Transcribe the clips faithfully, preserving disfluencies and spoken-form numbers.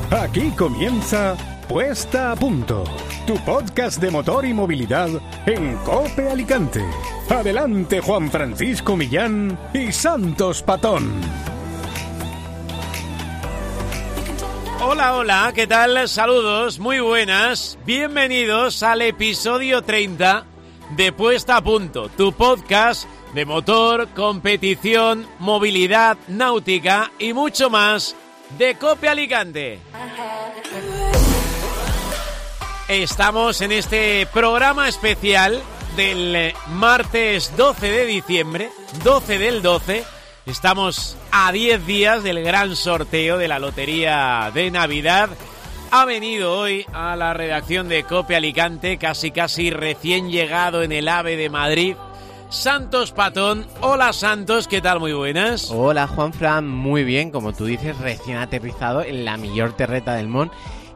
Aquí comienza Puesta a Punto, tu podcast de motor y movilidad en COPE Alicante. Adelante, Juan Francisco Millán y Santos Patón. Hola, hola, ¿qué tal? Saludos, muy buenas. Bienvenidos al episodio treinta de Puesta a Punto, tu podcast de motor, competición, movilidad, náutica y mucho más de COPE Alicante. Estamos en este programa especial del martes doce de diciembre, doce del doce. Estamos a diez días del gran sorteo de la Lotería de Navidad. Ha venido hoy a la redacción de COPE Alicante, casi casi recién llegado en el AVE de Madrid, Santos Patón. Hola Santos, ¿qué tal? Muy buenas. Hola Juanfran, muy bien, como tú dices, recién aterrizado en la mejor terreta del Món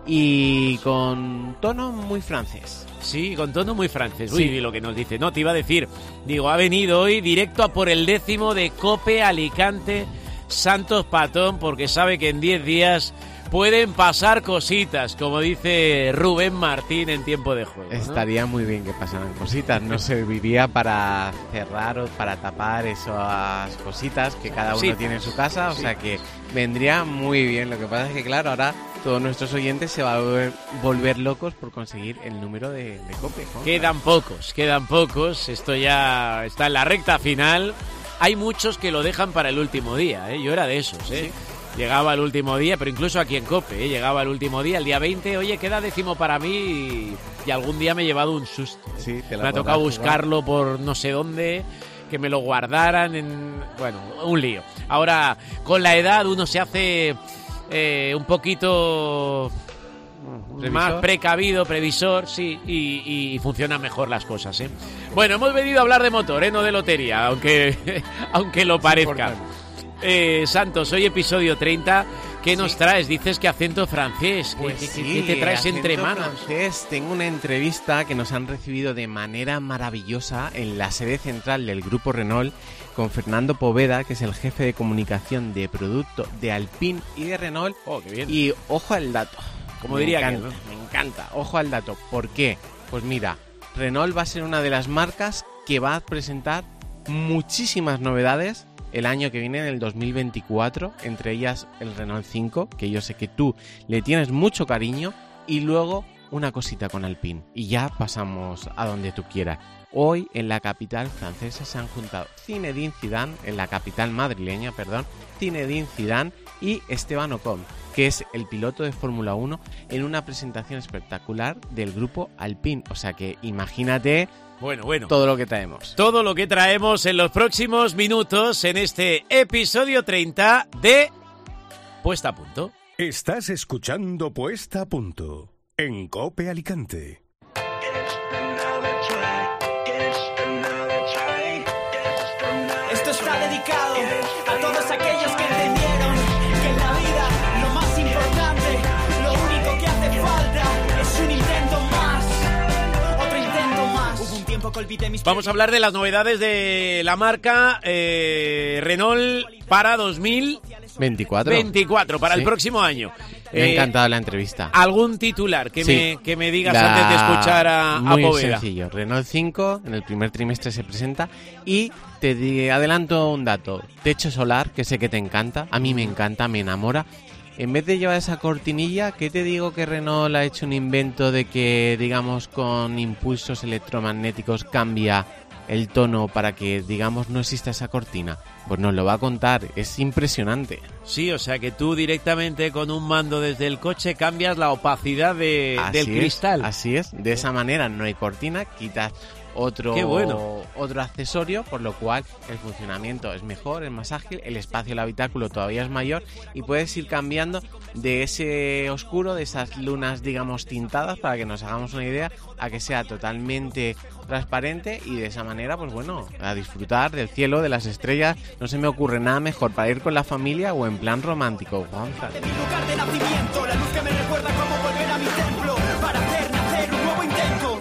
y con tono muy francés. Sí, con tono muy francés. Sí. Uy, lo que nos dice. No, te iba a decir, digo, ha venido hoy directo a por el décimo de COPE Alicante Santos Patón, porque sabe que en diez días pueden pasar cositas, como dice Rubén Martín en Tiempo de Juego, ¿no? Estaría muy bien que pasaran cositas, no serviría para cerrar o para tapar esas cositas que cada uno Sí. tiene en su casa, o Sí. sea que vendría muy bien. Lo que pasa es que, claro, ahora todos nuestros oyentes se van a volver, volver locos por conseguir el número de, de COPE. Juanfran. Quedan pocos, quedan pocos, esto ya está en la recta final. Hay muchos que lo dejan para el último día, ¿eh? Yo era de esos, ¿eh? Sí. Llegaba el último día, pero incluso aquí en COPE, ¿eh? Llegaba el último día, el día veinte, oye, queda décimo para mí y, y algún día me he llevado un susto. Sí, te la Me ha podrás tocado jugar. buscarlo por no sé dónde, que me lo guardaran en... Bueno, un lío. Ahora, con la edad uno se hace eh, un poquito ¿Previsor? más precavido, previsor, sí, y, y funcionan mejor las cosas, ¿eh? Bueno, hemos venido a hablar de motor, ¿eh? No de lotería, aunque, aunque lo parezca. importante. Eh, Santos, hoy episodio treinta. ¿Qué nos Sí. traes? Dices que acento francés. ¿Qué, Pues qué- sí, qué te traes acento entre manos? francés. Tengo una entrevista que nos han recibido de manera maravillosa en la sede central del Grupo Renault con Fernando Poveda, que es el jefe de comunicación de producto de Alpine y de Renault. Oh, qué bien. Y ojo al dato. Como Me diría encanta, aquel, ¿no? me encanta. Ojo al dato. ¿Por qué? Pues mira, Renault va a ser una de las marcas que va a presentar muchísimas novedades el año que viene, en el dos mil veinticuatro, entre ellas el Renault cinco, que yo sé que tú le tienes mucho cariño, y luego una cosita con Alpine. Y ya pasamos a donde tú quieras. Hoy en la capital francesa se han juntado Zinedine Zidane, en la capital madrileña, perdón, Zinedine Zidane y Esteban Ocon, que es el piloto de Fórmula uno, en una presentación espectacular del grupo Alpine. O sea que imagínate Bueno, bueno. todo lo que traemos. Todo lo que traemos en los próximos minutos en este episodio treinta de Puesta a Punto. Estás escuchando Puesta a Punto en COPE Alicante. Esto está dedicado a todos aquellos que entendieron que en la vida lo más importante, lo único que hace falta es un intento más, otro intento más. Hubo un tiempo que olvidé mis... Vamos a hablar de las novedades de la marca eh, Renault para dos mil veinticuatro. veinticuatro, para el Sí. próximo año. Me ha Eh, encantado la entrevista. ¿Algún titular que, Sí. me, que me digas La- antes de escuchar a, a Muy Poveda? sencillo. Renault cinco en el primer trimestre se presenta y te di- adelanto un dato. Techo solar, que sé que te encanta. A mí me encanta, me enamora. En vez de llevar esa cortinilla, ¿qué te digo que Renault ha hecho un invento de que, digamos, con impulsos electromagnéticos cambia el tono para que, digamos, no exista esa cortina? Pues nos lo va a contar. Es impresionante. Sí, o sea que tú directamente con un mando desde el coche cambias la opacidad de, Así del es, cristal. Así es, de esa manera no hay cortina, quitas otro, Qué bueno. otro accesorio, por lo cual el funcionamiento es mejor, es más ágil, el espacio del habitáculo todavía es mayor y puedes ir cambiando de ese oscuro, de esas lunas, digamos, tintadas, para que nos hagamos una idea, a que sea totalmente transparente y de esa manera, pues bueno, a disfrutar del cielo, de las estrellas. No se me ocurre nada mejor para ir con la familia o en plan romántico, Juanfran. De mi lugar de nacimiento, la luz que me recuerda cómo volver a mi templo para hacer nacer un nuevo intento.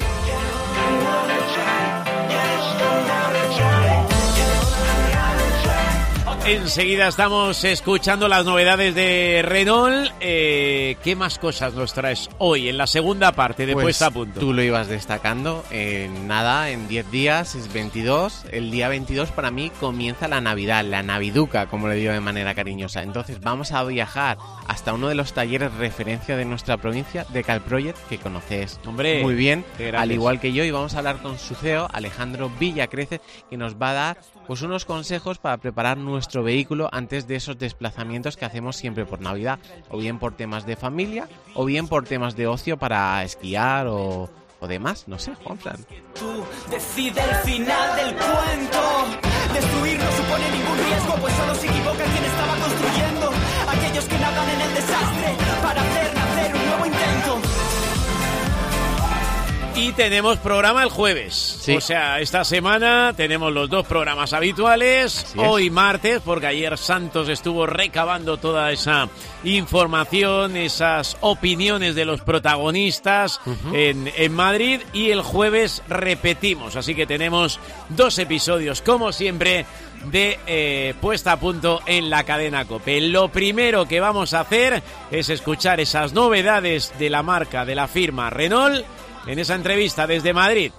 Enseguida estamos escuchando las novedades de Renault. Eh, ¿Qué más cosas nos traes hoy en la segunda parte de pues Puesta a Punto? Tú lo ibas destacando. Eh, nada, en diez días es veintidós. El día veintidós para mí comienza la Navidad, la Naviduca, como le digo de manera cariñosa. Entonces vamos a viajar hasta uno de los talleres referencia de nuestra provincia, de Calproject, que conoces Hombre, muy bien, al igual que yo. Y vamos a hablar con su C E O, Alejandro Villacrece, que nos va a dar pues unos consejos para preparar nuestro vehículo antes de esos desplazamientos que hacemos siempre por Navidad, o bien por temas de familia, o bien por temas de ocio para esquiar o, o demás, no sé, Juanfran. Tú decide el final del cuento. Destruir no supone ningún riesgo, pues solo se equivoca quien estaba construyendo. Aquellos que nadan en el desastre para hacer nacer un nuevo intento. Y tenemos programa el jueves. Sí. O sea, esta semana tenemos los dos programas habituales. Así es. Hoy martes, porque ayer Santos estuvo recabando toda esa información, esas opiniones de los protagonistas uh-huh. en, en Madrid. Y el jueves repetimos. Así que tenemos dos episodios, como siempre, de eh, Puesta a Punto en la cadena COPE. Lo primero que vamos a hacer es escuchar esas novedades de la marca, de la firma Renault, en esa entrevista desde Madrid.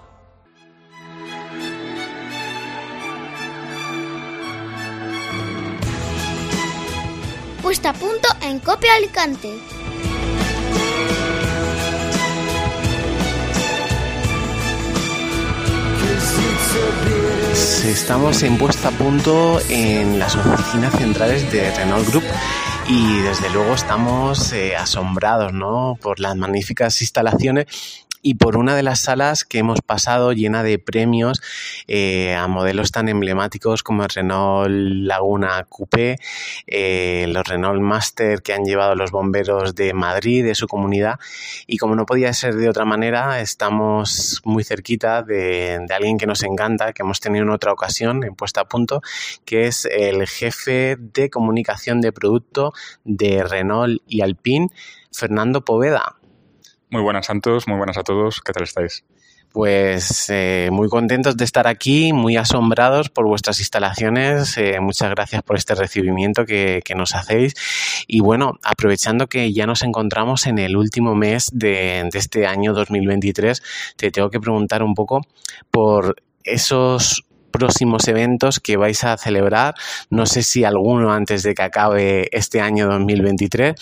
Puesta a Punto en COPE Alicante. Estamos en Puesta a Punto en las oficinas centrales de Renault Group. Y desde luego estamos eh, asombrados, ¿no?, por las magníficas instalaciones y por una de las salas que hemos pasado llena de premios eh, a modelos tan emblemáticos como el Renault Laguna Coupé, eh, los Renault Master que han llevado los bomberos de Madrid, de su comunidad. Y como no podía ser de otra manera, estamos muy cerquita de, de alguien que nos encanta, que hemos tenido en otra ocasión en Puesta a Punto, que es el jefe de comunicación de producto de Renault y Alpine, Fernando Poveda. Muy buenas, Santos, muy buenas a todos. ¿Qué tal estáis? Pues eh, muy contentos de estar aquí, muy asombrados por vuestras instalaciones. Eh, muchas gracias por este recibimiento que, que nos hacéis. Y bueno, aprovechando que ya nos encontramos en el último mes de, de este año dos mil veintitrés, te tengo que preguntar un poco por esos próximos eventos que vais a celebrar. No sé si alguno antes de que acabe este año dos mil veintitrés,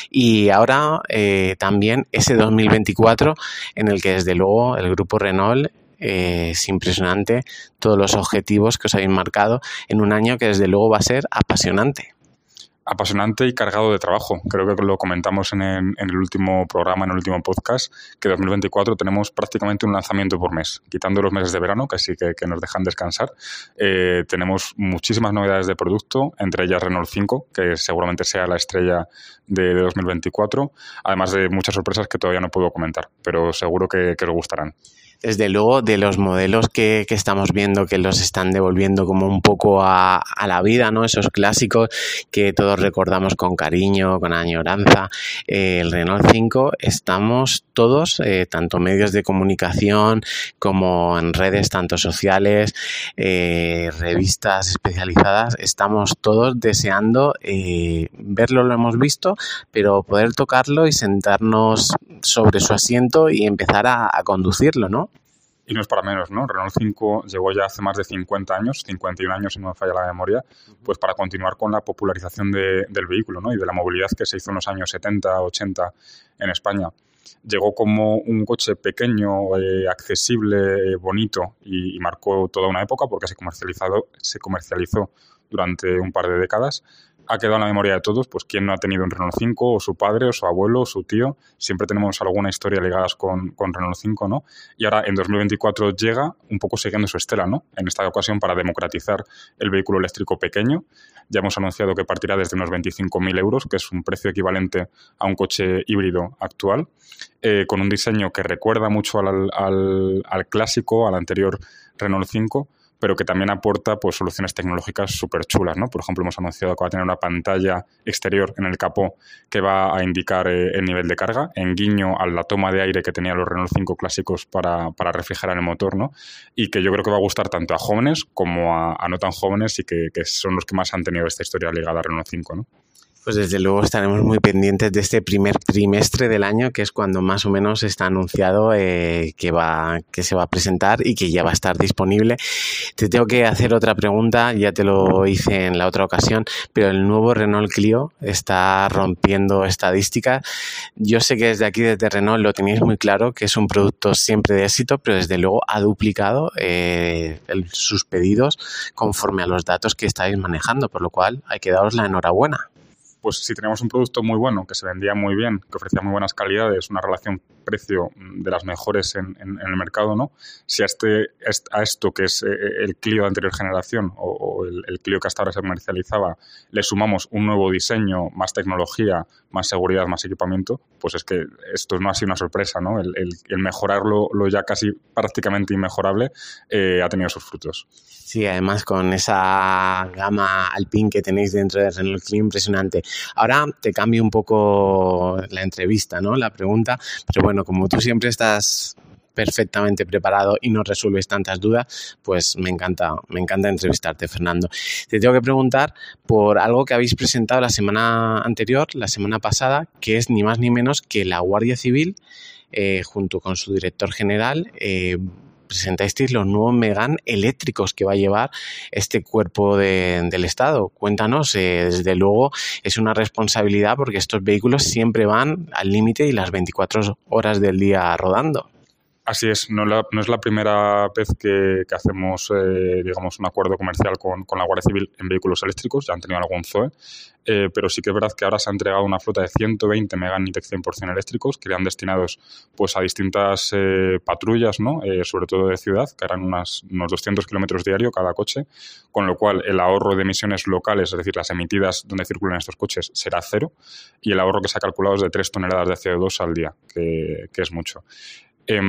y ahora eh, también ese dos mil veinticuatro, en el que desde luego el grupo Renault eh, es impresionante todos los objetivos que os habéis marcado en un año que desde luego va a ser apasionante. Apasionante y cargado de trabajo. Creo que lo comentamos en el, en el último programa, en el último podcast, que dos mil veinticuatro tenemos prácticamente un lanzamiento por mes. Quitando los meses de verano, que sí que, que nos dejan descansar, eh, tenemos muchísimas novedades de producto, entre ellas Renault cinco, que seguramente sea la estrella de, de dos mil veinticuatro, además de muchas sorpresas que todavía no puedo comentar, pero seguro que, que os gustarán. Desde luego, de los modelos que, que estamos viendo que los están devolviendo como un poco a, a la vida, ¿no? Esos clásicos que todos recordamos con cariño, con añoranza. Eh, el Renault cinco, estamos todos, eh, tanto medios de comunicación como en redes, tanto sociales, eh, revistas especializadas, estamos todos deseando eh, verlo, lo hemos visto, pero poder tocarlo y sentarnos sobre su asiento y empezar a, a conducirlo, ¿no? Y no es para menos, ¿no? Renault cinco llegó ya hace más de cincuenta años, cincuenta y un años si no me falla la memoria, pues para continuar con la popularización de, del vehículo, ¿no? Y de la movilidad que se hizo en los años setenta, ochenta en España. Llegó como un coche pequeño, eh, accesible, eh, bonito y, y marcó toda una época porque se comercializado, se comercializó durante un par de décadas. Ha quedado en la memoria de todos, pues quién no ha tenido un Renault cinco, o su padre, o su abuelo, o su tío. Siempre tenemos alguna historia ligada con, con Renault cinco, ¿no? Y ahora en dos mil veinticuatro llega un poco siguiendo su estela, ¿no? En esta ocasión para democratizar el vehículo eléctrico pequeño. Ya hemos anunciado que partirá desde unos veinticinco mil euros, que es un precio equivalente a un coche híbrido actual, eh, con un diseño que recuerda mucho al, al, al clásico, al anterior Renault cinco, pero que también aporta pues soluciones tecnológicas súper chulas, ¿no? Por ejemplo, hemos anunciado que va a tener una pantalla exterior en el capó que va a indicar eh, el nivel de carga, en guiño a la toma de aire que tenía los Renault cinco clásicos para, para refrigerar el motor, ¿no? Y que yo creo que va a gustar tanto a jóvenes como a, a no tan jóvenes y que, que son los que más han tenido esta historia ligada a Renault cinco, ¿no? Pues desde luego estaremos muy pendientes de este primer trimestre del año, que es cuando más o menos está anunciado eh, que va que se va a presentar y que ya va a estar disponible. Te tengo que hacer otra pregunta, ya te lo hice en la otra ocasión, pero el nuevo Renault Clio está rompiendo estadísticas. Yo sé que desde aquí, desde Renault, lo tenéis muy claro, que es un producto siempre de éxito, pero desde luego ha duplicado eh, el, sus pedidos conforme a los datos que estáis manejando, por lo cual hay que daros la enhorabuena. Pues si teníamos un producto muy bueno, que se vendía muy bien, que ofrecía muy buenas calidades, una relación precio de las mejores en, en, en el mercado, ¿no? Si a, este, a esto, que es el Clio de anterior generación o, o el, el Clio que hasta ahora se comercializaba, le sumamos un nuevo diseño, más tecnología, más seguridad, más equipamiento, pues es que esto no ha sido una sorpresa, ¿no? El, el, el mejorarlo, lo ya casi prácticamente inmejorable, eh, ha tenido sus frutos. Sí, además con esa gama Alpine que tenéis dentro de Renault Clio, impresionante. Ahora te cambio un poco la entrevista, ¿no? La pregunta, pero bueno, como tú siempre estás perfectamente preparado y no resuelves tantas dudas, pues me encanta, me encanta entrevistarte, Fernando. Te tengo que preguntar por algo que habéis presentado la semana anterior, la semana pasada, que es ni más ni menos que la Guardia Civil, eh, junto con su director general, eh, presentasteis los nuevos Megane eléctricos que va a llevar este cuerpo de, del Estado. Cuéntanos, eh, desde luego es una responsabilidad porque estos vehículos siempre van al límite y las veinticuatro horas del día rodando. Así es, no, la, no es la primera vez que, que hacemos eh, digamos un acuerdo comercial con, con la Guardia Civil en vehículos eléctricos, ya han tenido algún Z O E, eh, pero sí que es verdad que ahora se ha entregado una flota de ciento veinte Megane E-Tech cien por ciento eléctricos que irán destinados pues, a distintas eh, patrullas, ¿no? eh, sobre todo de ciudad, que harán unas, unos doscientos kilómetros diario cada coche, con lo cual el ahorro de emisiones locales, es decir, las emitidas donde circulan estos coches, será cero, y el ahorro que se ha calculado es de tres toneladas de C O dos al día, que, que es mucho. Eh,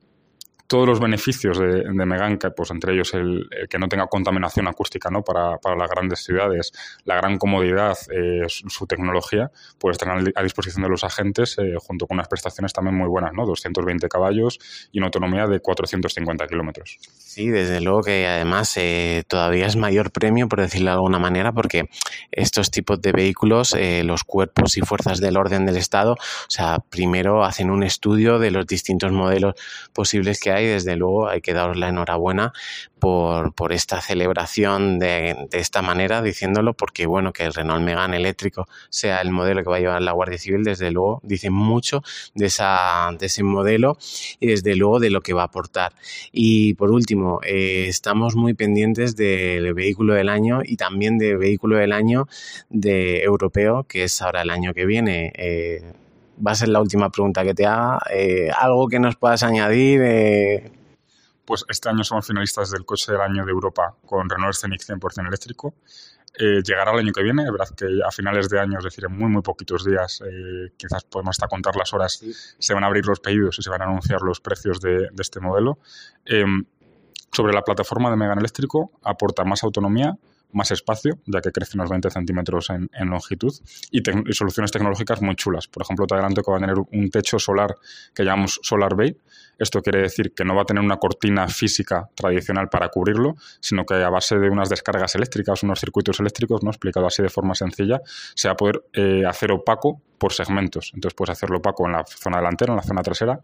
todos los beneficios de, de Megane, pues entre ellos el, el que no tenga contaminación acústica, ¿no? para, para las grandes ciudades, la gran comodidad, eh, su, su tecnología, pues están a disposición de los agentes eh, junto con unas prestaciones también muy buenas, ¿no? doscientos veinte caballos y una autonomía de cuatrocientos cincuenta kilómetros. Sí, desde luego que además eh, todavía es mayor premio, por decirlo de alguna manera, porque estos tipos de vehículos, eh, los cuerpos y fuerzas del orden del Estado, o sea, primero hacen un estudio de los distintos modelos posibles que hay. Desde luego hay que daros la enhorabuena por, por esta celebración de, de esta manera, diciéndolo, porque bueno, que el Renault Megane eléctrico sea el modelo que va a llevar la Guardia Civil, desde luego dice mucho de, esa, de ese modelo y desde luego de lo que va a aportar. Y por último, eh, estamos muy pendientes del vehículo del año y también del vehículo del año de europeo, que es ahora el año que viene. Eh, va a ser la última pregunta que te haga. Eh, ¿Algo que nos puedas añadir? Eh... Pues este año somos finalistas del coche del año de Europa con Renault Scenic cien por ciento eléctrico. Eh, llegará el año que viene, es verdad que a finales de año, es decir, en muy muy poquitos días, eh, quizás podemos hasta contar las horas, sí. Se van a abrir los pedidos y se van a anunciar los precios de, de este modelo. Eh, sobre la plataforma de Megane eléctrico aporta más autonomía, más espacio, ya que crece unos veinte centímetros en, en longitud, y, te, y soluciones tecnológicas muy chulas. Por ejemplo, te adelanto que va a tener un techo solar que llamamos Solar Bay. Esto quiere decir que no va a tener una cortina física tradicional para cubrirlo, sino que a base de unas descargas eléctricas, unos circuitos eléctricos, ¿no? Explicado así de forma sencilla, se va a poder eh, hacer opaco por segmentos. Entonces puedes hacerlo opaco en la zona delantera, en la zona trasera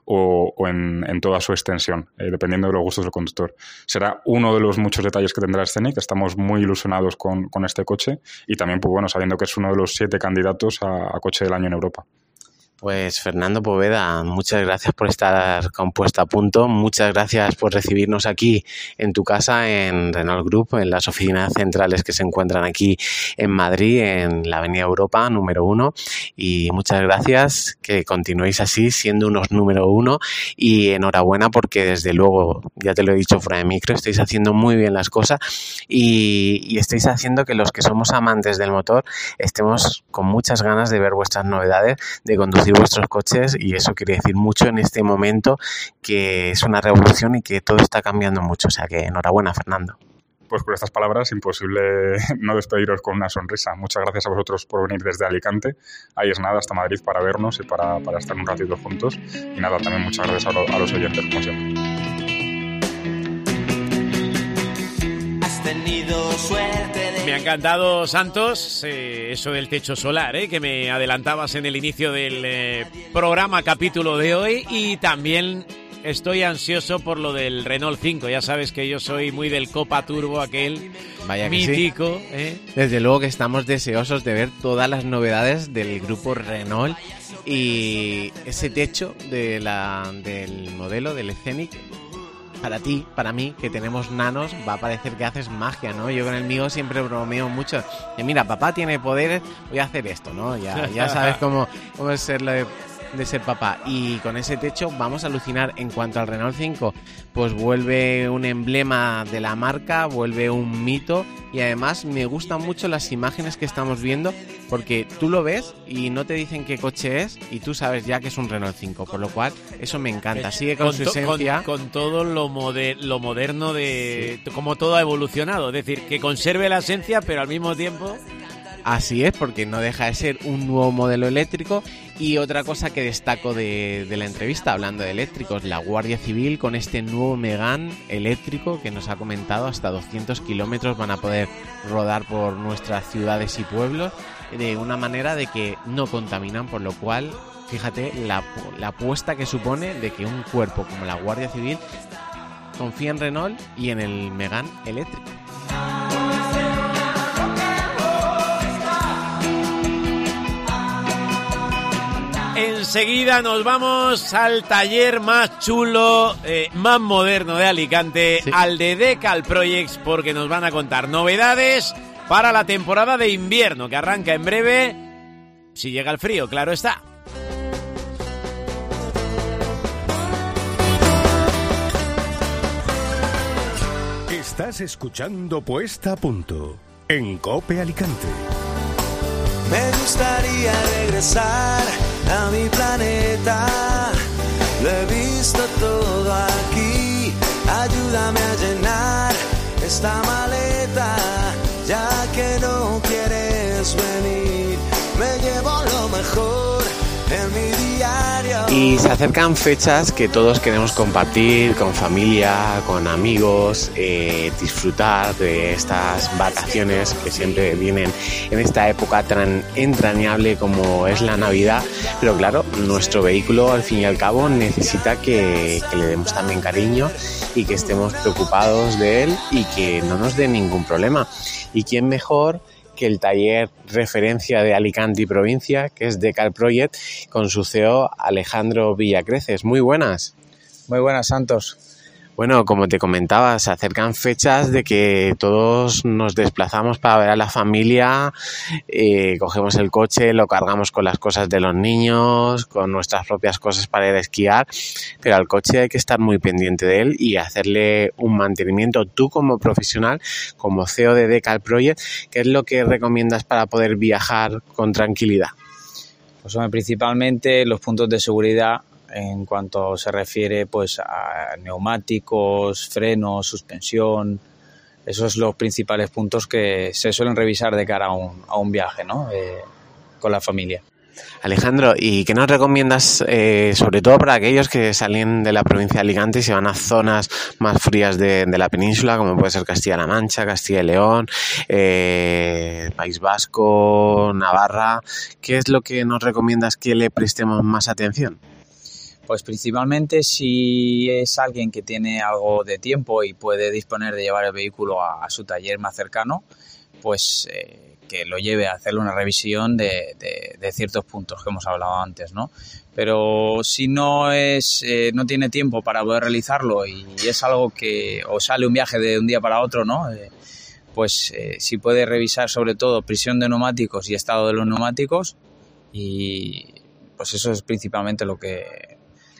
o, o en, en toda su extensión, eh, dependiendo de los gustos del conductor. Será uno de los muchos detalles que tendrá el Scenic. Estamos muy ilusionados con, con este coche y también, pues bueno, sabiendo que es uno de los siete candidatos a, a coche del año en Europa. Pues Fernando Poveda, muchas gracias por estar con Puesta a Punto, muchas gracias por recibirnos aquí en tu casa, en Renault Group, en las oficinas centrales que se encuentran aquí en Madrid, en la Avenida Europa número uno, y muchas gracias, que continuéis así siendo unos número uno, y enhorabuena porque desde luego, ya te lo he dicho fuera de micro, estáis haciendo muy bien las cosas y, y estáis haciendo que los que somos amantes del motor estemos con muchas ganas de ver vuestras novedades, de conducir conducir vuestros coches, y eso quiere decir mucho en este momento, que es una revolución y que todo está cambiando mucho. O sea que enhorabuena, Fernando. Pues con estas palabras, imposible no despediros con una sonrisa. Muchas gracias a vosotros por venir desde Alicante. Ahí es nada, hasta Madrid para vernos y para, para estar un ratito juntos. Y nada, también muchas gracias a, lo, a los oyentes, como siempre. Has tenido suerte de... Me ha encantado, Santos, eh, eso del techo solar, eh, que me adelantabas en el inicio del eh, programa capítulo de hoy, y también estoy ansioso por lo del Renault cinco. Ya sabes que yo soy muy del Copa Turbo, aquel Vaya que mítico. Sí. ¿eh? Desde luego que estamos deseosos de ver todas las novedades del grupo Renault, y ese techo de la, del modelo del Scenic. Para ti, para mí, que tenemos nanos, va a parecer que haces magia, ¿no? Yo con el mío siempre bromeo mucho. Y mira, papá tiene poderes, voy a hacer esto, ¿no? Ya, ya sabes cómo, cómo es serlo de, de ser papá. Y con ese techo vamos a alucinar. En cuanto al Renault cinco, pues vuelve un emblema de la marca, vuelve un mito, y además me gustan mucho las imágenes que estamos viendo, porque tú lo ves y no te dicen qué coche es y tú sabes ya que es un Renault cinco, por lo cual eso me encanta. Sigue con, con su esencia. Con, con todo lo, moder, lo moderno de... Sí. Como todo ha evolucionado, es decir, que conserve la esencia, pero al mismo tiempo... Así es, porque no deja de ser un nuevo modelo eléctrico. Y otra cosa que destaco de, de la entrevista, hablando de eléctricos, la Guardia Civil con este nuevo Megane eléctrico que nos ha comentado, hasta doscientos kilómetros van a poder rodar por nuestras ciudades y pueblos de una manera de que no contaminan, por lo cual, fíjate la, la apuesta que supone de que un cuerpo como la Guardia Civil confía en Renault y en el Megane eléctrico. Enseguida nos vamos al taller más chulo, eh, más moderno de Alicante, sí. al de Decal Projects, porque nos van a contar novedades para la temporada de invierno, que arranca en breve, si llega el frío, claro está. Estás escuchando Puesta a Punto en COPE Alicante. Me gustaría regresar a mi planeta. Lo he visto todo aquí. Ayúdame a llenar esta maleta. Ya que no quieres venir, me llevo lo mejor en mi diario. Y se acercan fechas que todos queremos compartir con familia, con amigos, eh, disfrutar de estas vacaciones que siempre vienen en esta época tan entrañable como es la Navidad. Pero claro, nuestro vehículo al fin y al cabo necesita que, que le demos también cariño y que estemos preocupados de él y que no nos dé ningún problema. ¿Y quién mejor que el taller referencia de Alicante y provincia, que es Decal Project, con su C E O Alejandro Villacreces? Muy buenas. Muy buenas, Santos. Bueno, como te comentaba, se acercan fechas de que todos nos desplazamos para ver a la familia, eh, cogemos el coche, lo cargamos con las cosas de los niños, con nuestras propias cosas para ir a esquiar, pero al coche hay que estar muy pendiente de él y hacerle un mantenimiento. Tú como profesional, como C E O de Decal Project, ¿qué es lo que recomiendas para poder viajar con tranquilidad? Pues bueno, principalmente los puntos de seguridad en cuanto se refiere pues a neumáticos, frenos, suspensión. Esos son los principales puntos que se suelen revisar de cara a un, a un viaje, ¿no? Eh, con la familia. Alejandro, ¿y qué nos recomiendas, eh, sobre todo para aquellos que salen de la provincia de Alicante y se van a zonas más frías de, de la península, como puede ser Castilla-La Mancha, Castilla y León, eh, País Vasco, Navarra? ¿Qué es lo que nos recomiendas que le prestemos más atención? Pues principalmente si es alguien que tiene algo de tiempo y puede disponer de llevar el vehículo a, a su taller más cercano, pues eh, que lo lleve a hacerle una revisión de, de, de ciertos puntos que hemos hablado antes, ¿no? Pero si no es eh, no tiene tiempo para poder realizarlo y es algo que o sale un viaje de un día para otro, ¿no? Eh, pues eh, si puede revisar sobre todo presión de neumáticos y estado de los neumáticos, y pues eso es principalmente lo que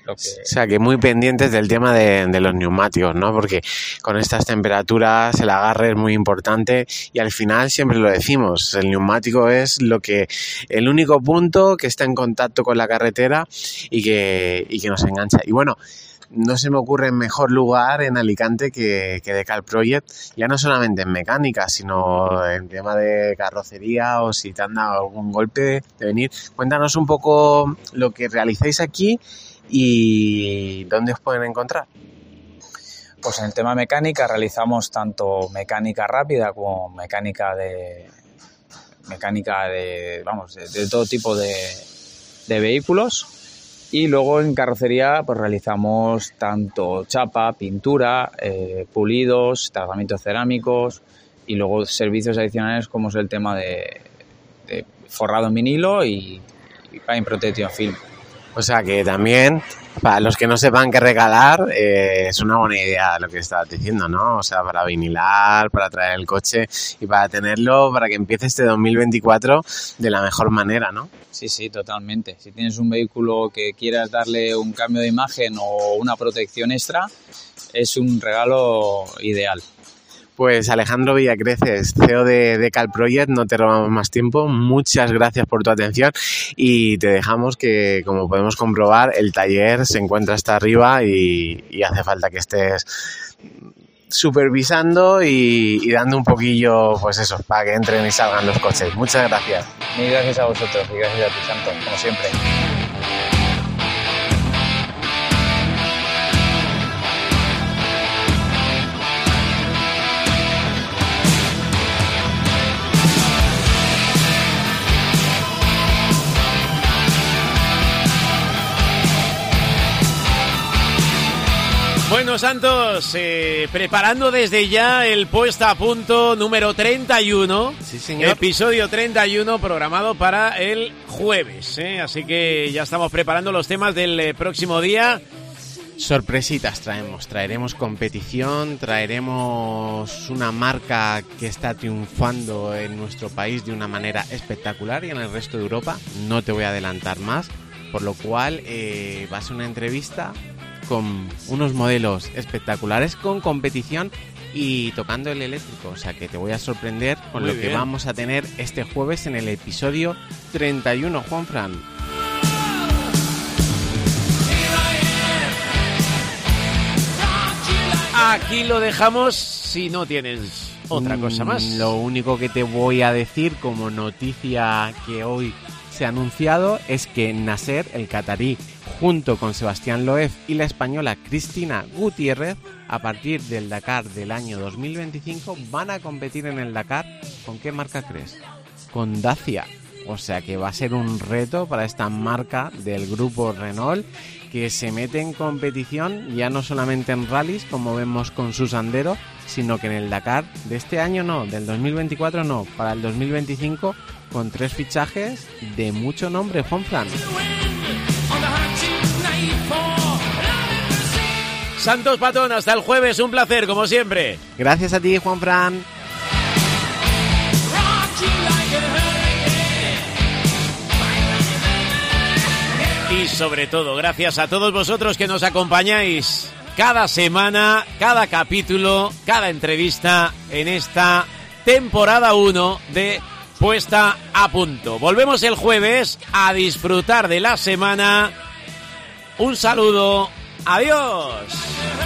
lo que... O sea, que muy pendientes del tema de, de los neumáticos, ¿no? Porque con estas temperaturas el agarre es muy importante y al final siempre lo decimos, el neumático es lo que el único punto que está en contacto con la carretera y que, y que nos engancha. Y bueno, no se me ocurre mejor lugar en Alicante que, que Decal Project, ya no solamente en mecánica, sino en tema de carrocería o si te han dado algún golpe de venir. Cuéntanos un poco lo que realizáis aquí y dónde os pueden encontrar. Pues en el tema mecánica realizamos tanto mecánica rápida como mecánica de mecánica de vamos de, de todo tipo de, de vehículos. Y luego en carrocería pues realizamos tanto chapa, pintura, eh, pulidos, tratamientos cerámicos y luego servicios adicionales como es el tema de, de forrado en vinilo y, y Paint Protection Film. O sea que también, para los que no sepan qué regalar, eh, es una buena idea lo que estabas diciendo, ¿no? O sea, para vinilar, para traer el coche y para tenerlo, para que empiece este dos mil veinticuatro de la mejor manera, ¿no? Sí, sí, totalmente. Si tienes un vehículo que quieras darle un cambio de imagen o una protección extra, es un regalo ideal. Pues Alejandro Villacreces, C E O de Decal Project, no te robamos más tiempo, muchas gracias por tu atención y te dejamos que, como podemos comprobar, el taller se encuentra hasta arriba y, y hace falta que estés supervisando y, y dando un poquillo, pues eso, para que entren y salgan los coches. Muchas gracias. Mil gracias a vosotros y gracias a ti, Santos, como siempre. Bueno, Santos, eh, preparando desde ya el puesta a punto número treinta y uno, sí, señor. Episodio treinta y uno programado para el jueves, ¿eh? Así que ya estamos preparando los temas del eh, próximo día. Sorpresitas traemos, traeremos competición, traeremos una marca que está triunfando en nuestro país de una manera espectacular y en el resto de Europa, no te voy a adelantar más, por lo cual eh, va a ser una entrevista con unos modelos espectaculares, con competición y tocando el eléctrico, o sea que te voy a sorprender con Muy lo bien. que vamos a tener este jueves en el episodio treinta y uno, Juanfran. Aquí lo dejamos si no tienes otra cosa más. Mm, Lo único que te voy a decir como noticia que hoy se ha anunciado es que Nasser, el catarí, junto con Sebastián Loeb y la española Cristina Gutiérrez, a partir del Dakar del año dos mil veinticinco van a competir en el Dakar. ¿Con qué marca crees? Con Dacia. O sea que va a ser un reto para esta marca del grupo Renault, que se mete en competición ya no solamente en rallies como vemos con su Sandero, sino que en el Dakar de este año no, del dos mil veinticuatro no, para el dos mil veinticinco, con tres fichajes de mucho nombre, Juanfran. Santos Patón, hasta el jueves, un placer, como siempre. Gracias a ti, Juanfran. Y sobre todo, gracias a todos vosotros que nos acompañáis cada semana, cada capítulo, cada entrevista en esta temporada uno de Puesta a Punto. Volvemos el jueves a disfrutar de la semana. Un saludo. Adiós.